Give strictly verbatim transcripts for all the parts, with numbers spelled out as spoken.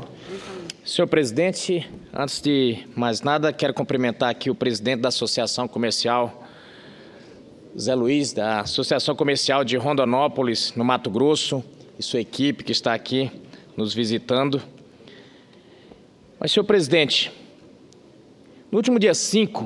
favor. Senhor presidente, antes de mais nada, quero cumprimentar aqui o presidente da Associação Comercial, Zé Luiz, da Associação Comercial de Rondonópolis, no Mato Grosso, e sua equipe que está aqui nos visitando. Mas, senhor presidente, no último dia cinco,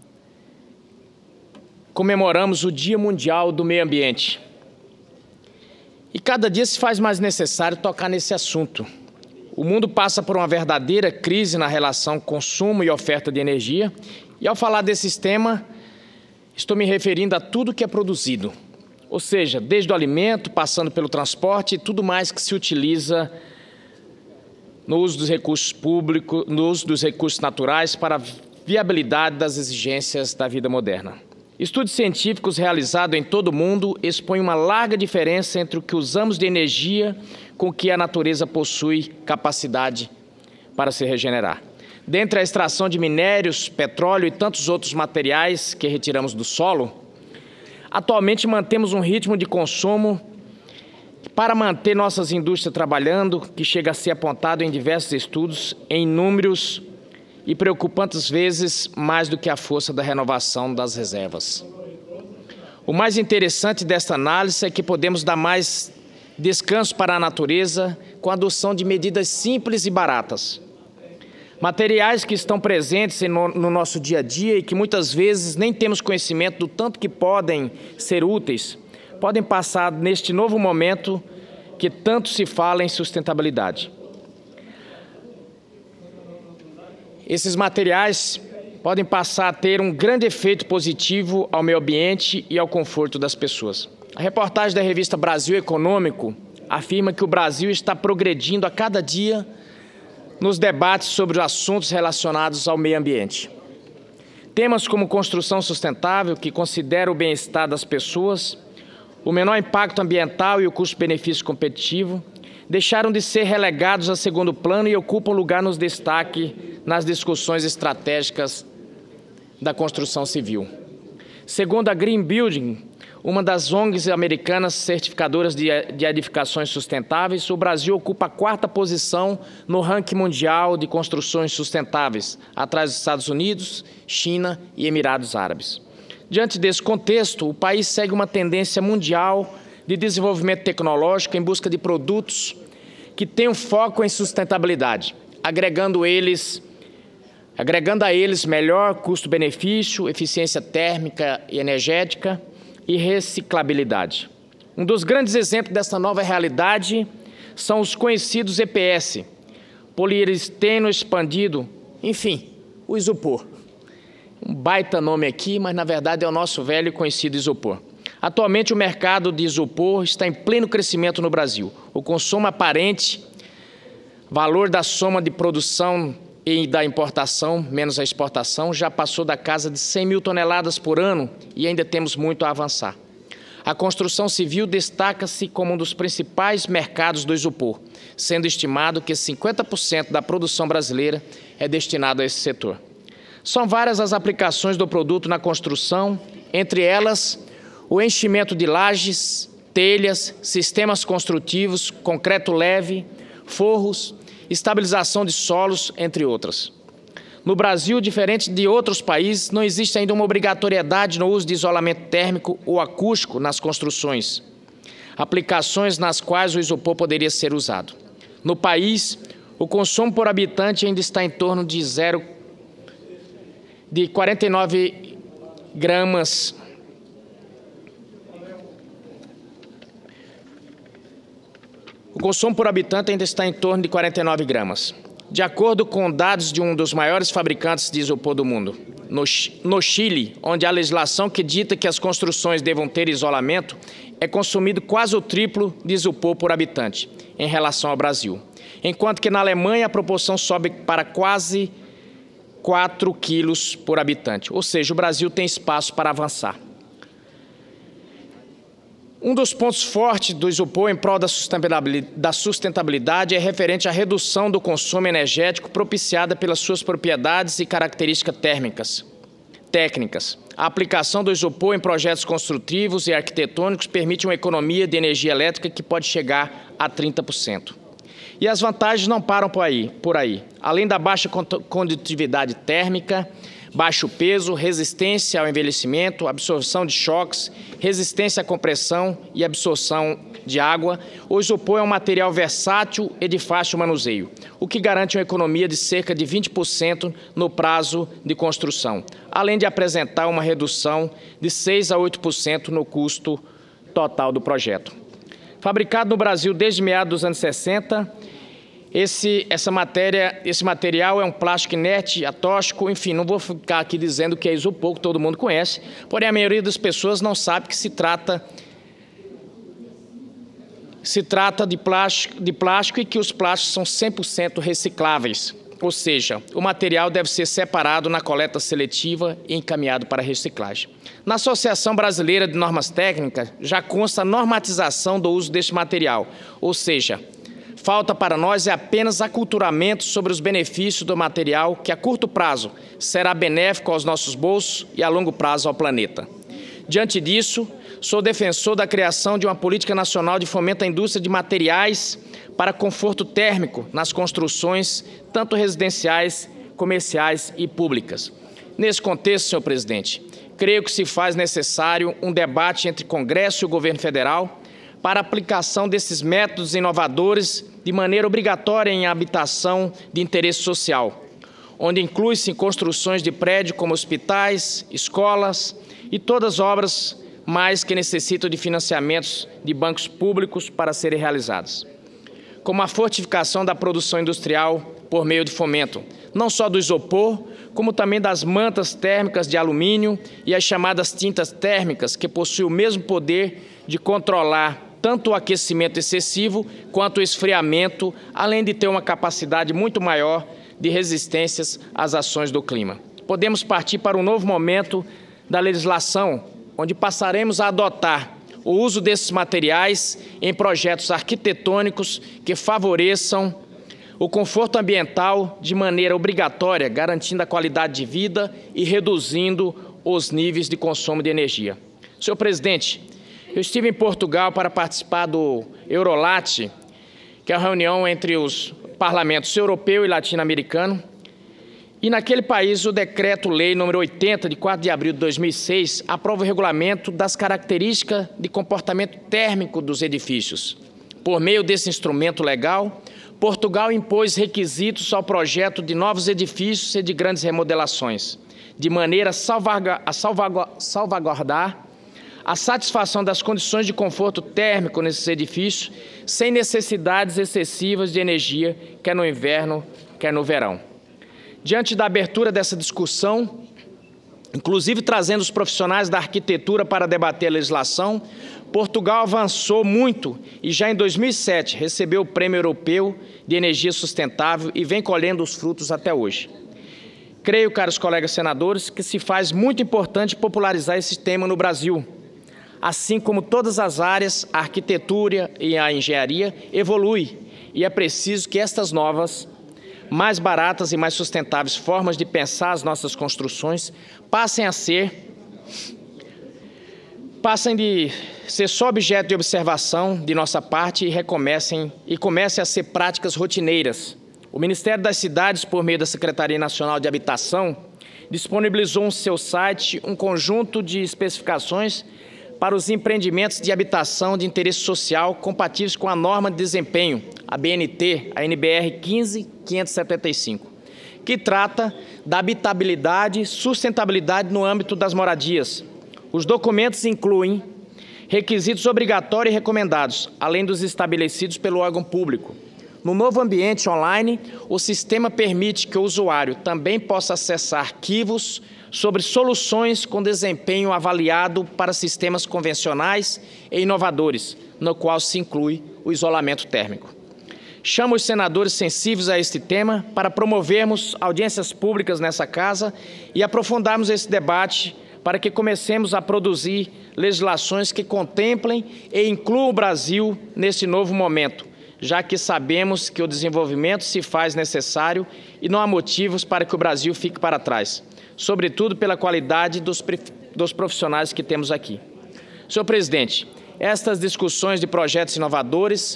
comemoramos o Dia Mundial do Meio Ambiente. E cada dia se faz mais necessário tocar nesse assunto. O mundo passa por uma verdadeira crise na relação consumo e oferta de energia, e ao falar desses temas, estou me referindo a tudo que é produzido, ou seja, desde o alimento, passando pelo transporte e tudo mais que se utiliza no uso dos recursos públicos, no uso dos recursos naturais para a viabilidade das exigências da vida moderna. Estudos científicos realizados em todo o mundo expõem uma larga diferença entre o que usamos de energia com que a natureza possui capacidade para se regenerar. Dentre a extração de minérios, petróleo e tantos outros materiais que retiramos do solo, atualmente mantemos um ritmo de consumo para manter nossas indústrias trabalhando, que chega a ser apontado em diversos estudos, em números e preocupantes vezes mais do que a força da renovação das reservas. O mais interessante desta análise é que podemos dar mais descanso para a natureza com a adoção de medidas simples e baratas. Materiais que estão presentes no, no nosso dia a dia e que muitas vezes nem temos conhecimento do tanto que podem ser úteis, podem passar neste novo momento que tanto se fala em sustentabilidade. Esses materiais podem passar a ter um grande efeito positivo ao meio ambiente e ao conforto das pessoas. A reportagem da revista Brasil Econômico afirma que o Brasil está progredindo a cada dia nos debates sobre os assuntos relacionados ao meio ambiente. Temas como construção sustentável, que considera o bem-estar das pessoas, o menor impacto ambiental e o custo-benefício competitivo, deixaram de ser relegados a segundo plano e ocupam lugar nos destaques nas discussões estratégicas da construção civil. Segundo a Green Building, uma das O N Gs americanas certificadoras de, de edificações sustentáveis, o Brasil ocupa a quarta posição no ranking mundial de construções sustentáveis, atrás dos Estados Unidos, China e Emirados Árabes. Diante desse contexto, o país segue uma tendência mundial de desenvolvimento tecnológico em busca de produtos que tenham foco em sustentabilidade, agregando eles, agregando a eles melhor custo-benefício, eficiência térmica e energética e reciclabilidade. Um dos grandes exemplos dessa nova realidade são os conhecidos E P S, poliuretano expandido, enfim, o isopor. Um baita nome aqui, mas na verdade é o nosso velho e conhecido isopor. Atualmente o mercado de isopor está em pleno crescimento no Brasil. O consumo aparente, valor da soma de produção e da importação, menos a exportação, já passou da casa de cem mil toneladas por ano e ainda temos muito a avançar. A construção civil destaca-se como um dos principais mercados do isopor, sendo estimado que cinquenta por cento da produção brasileira é destinado a esse setor. São várias as aplicações do produto na construção, entre elas o enchimento de lajes, telhas, sistemas construtivos, concreto leve, forros, estabilização de solos, entre outras. No Brasil, diferente de outros países, não existe ainda uma obrigatoriedade no uso de isolamento térmico ou acústico nas construções, aplicações nas quais o isopor poderia ser usado. No país, o consumo por habitante ainda está em torno de zero, de quarenta e nove gramas O consumo por habitante ainda está em torno de quarenta e nove gramas. De acordo com dados de um dos maiores fabricantes de isopor do mundo, no, no Chile, onde a legislação que dita que as construções devam ter isolamento, é consumido quase o triplo de isopor por habitante em relação ao Brasil. Enquanto que na Alemanha a proporção sobe para quase quatro quilos por habitante. Ou seja, o Brasil tem espaço para avançar. Um dos pontos fortes do isopor em prol da sustentabilidade é referente à redução do consumo energético propiciada pelas suas propriedades e características térmicas, técnicas. A aplicação do isopor em projetos construtivos e arquitetônicos permite uma economia de energia elétrica que pode chegar a trinta por cento. E as vantagens não param por aí. Por aí. Além da baixa condutividade térmica, baixo peso, resistência ao envelhecimento, absorção de choques, resistência à compressão e absorção de água, o isopor é um material versátil e de fácil manuseio, o que garante uma economia de cerca de vinte por cento no prazo de construção, além de apresentar uma redução de seis a oito por cento no custo total do projeto. Fabricado no Brasil desde meados dos anos sessenta, esse, essa matéria, esse material é um plástico inerte, atóxico, enfim, não vou ficar aqui dizendo que é isopor, que todo mundo conhece, porém a maioria das pessoas não sabe que se trata, se trata de, plástico, de plástico e que os plásticos são cem por cento recicláveis, ou seja, o material deve ser separado na coleta seletiva e encaminhado para reciclagem. Na Associação Brasileira de Normas Técnicas já consta a normatização do uso deste material, ou seja, falta para nós é apenas aculturamento sobre os benefícios do material que a curto prazo será benéfico aos nossos bolsos e a longo prazo ao planeta. Diante disso, sou defensor da criação de uma política nacional de fomento à indústria de materiais para conforto térmico nas construções, tanto residenciais, comerciais e públicas. Nesse contexto, senhor presidente, creio que se faz necessário um debate entre Congresso e o governo federal para a aplicação desses métodos inovadores de maneira obrigatória em habitação de interesse social, onde inclui-se construções de prédios como hospitais, escolas e todas as obras mais que necessitam de financiamentos de bancos públicos para serem realizadas, como a fortificação da produção industrial por meio de fomento, não só do isopor, como também das mantas térmicas de alumínio e as chamadas tintas térmicas, que possuem o mesmo poder de controlar tanto o aquecimento excessivo quanto o esfriamento, além de ter uma capacidade muito maior de resistências às ações do clima. Podemos partir para um novo momento da legislação, onde passaremos a adotar o uso desses materiais em projetos arquitetônicos que favoreçam o conforto ambiental de maneira obrigatória, garantindo a qualidade de vida e reduzindo os níveis de consumo de energia. Senhor presidente, eu estive em Portugal para participar do Eurolat, que é a reunião entre os parlamentos europeu e latino-americano, e naquele país o decreto-lei número oitenta, de quatro de abril de dois mil e seis, aprova o regulamento das características de comportamento térmico dos edifícios. Por meio desse instrumento legal, Portugal impôs requisitos ao projeto de novos edifícios e de grandes remodelações, de maneira a salvaguardar a satisfação das condições de conforto térmico nesses edifícios, sem necessidades excessivas de energia, quer no inverno, quer no verão. Diante da abertura dessa discussão, inclusive trazendo os profissionais da arquitetura para debater a legislação, Portugal avançou muito e já em dois mil e sete recebeu o Prêmio Europeu de Energia Sustentável e vem colhendo os frutos até hoje. Creio, caros colegas senadores, que se faz muito importante popularizar esse tema no Brasil. Assim como todas as áreas, a arquitetura e a engenharia evolui e é preciso que estas novas, mais baratas e mais sustentáveis formas de pensar as nossas construções passem a ser, passem de ser só objeto de observação de nossa parte e recomecem e comecem a ser práticas rotineiras. O Ministério das Cidades, por meio da Secretaria Nacional de Habitação, disponibilizou no seu site um conjunto de especificações para os empreendimentos de habitação de interesse social compatíveis com a norma de desempenho, a B N T, a N B R quinze mil quinhentos e setenta e cinco, que trata da habitabilidade e sustentabilidade no âmbito das moradias. Os documentos incluem requisitos obrigatórios e recomendados, além dos estabelecidos pelo órgão público. No novo ambiente online, o sistema permite que o usuário também possa acessar arquivos sobre soluções com desempenho avaliado para sistemas convencionais e inovadores, no qual se inclui o isolamento térmico. Chamo os senadores sensíveis a este tema para promovermos audiências públicas nessa casa e aprofundarmos esse debate para que comecemos a produzir legislações que contemplem e incluam o Brasil nesse novo momento, já que sabemos que o desenvolvimento se faz necessário e não há motivos para que o Brasil fique para trás, sobretudo pela qualidade dos, dos profissionais que temos aqui. Senhor presidente, estas discussões de projetos inovadores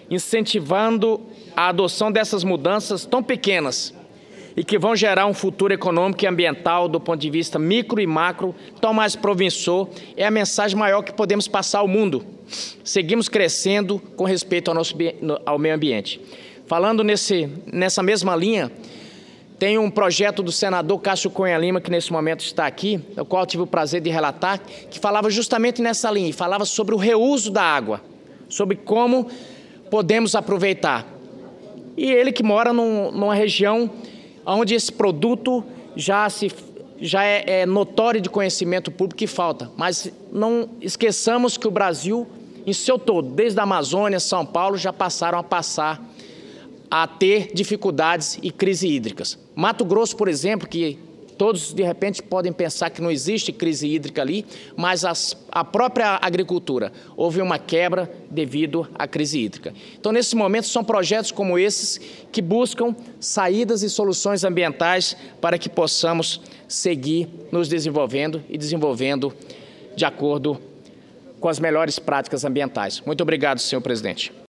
incentivando a adoção dessas mudanças tão pequenas e que vão gerar um futuro econômico e ambiental do ponto de vista micro e macro tão mais promissor, é a mensagem maior que podemos passar ao mundo. Seguimos crescendo com respeito ao, nosso, ao meio ambiente. Falando nesse, nessa mesma linha, tem um projeto do senador Cássio Cunha Lima, que nesse momento está aqui, o qual tive o prazer de relatar, que falava justamente nessa linha, falava sobre o reuso da água, sobre como podemos aproveitar. E ele que mora num, numa região onde esse produto já, se, já é, é notório de conhecimento público que falta. Mas não esqueçamos que o Brasil, em seu todo, desde a Amazônia, São Paulo, já passaram a passar a ter dificuldades e crises hídricas. Mato Grosso, por exemplo, que todos, de repente, podem pensar que não existe crise hídrica ali, mas as, a própria agricultura houve uma quebra devido à crise hídrica. Então, nesse momento, são projetos como esses que buscam saídas e soluções ambientais para que possamos seguir nos desenvolvendo e desenvolvendo de acordo com as melhores práticas ambientais. Muito obrigado, senhor presidente.